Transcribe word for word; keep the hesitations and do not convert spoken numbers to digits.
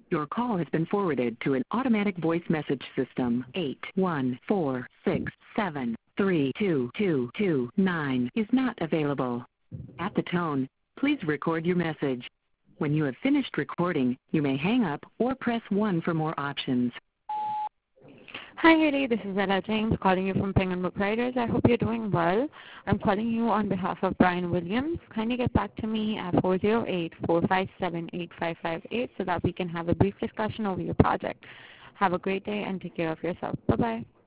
Your call has been forwarded to an automatic voice message system. eight one four six seven three two two two nine is not available. At the tone, please record your message. When you have finished recording, you may hang up or press one for more options. Hi, Haley. This is Ella James calling you from Penguin Book Writers. I hope you're doing well. I'm calling you on behalf of Brian Williams. Kindly get back to me at four oh eight, four five seven, eight five five eight so that we can have a brief discussion over your project. Have a great day and take care of yourself. Bye-bye.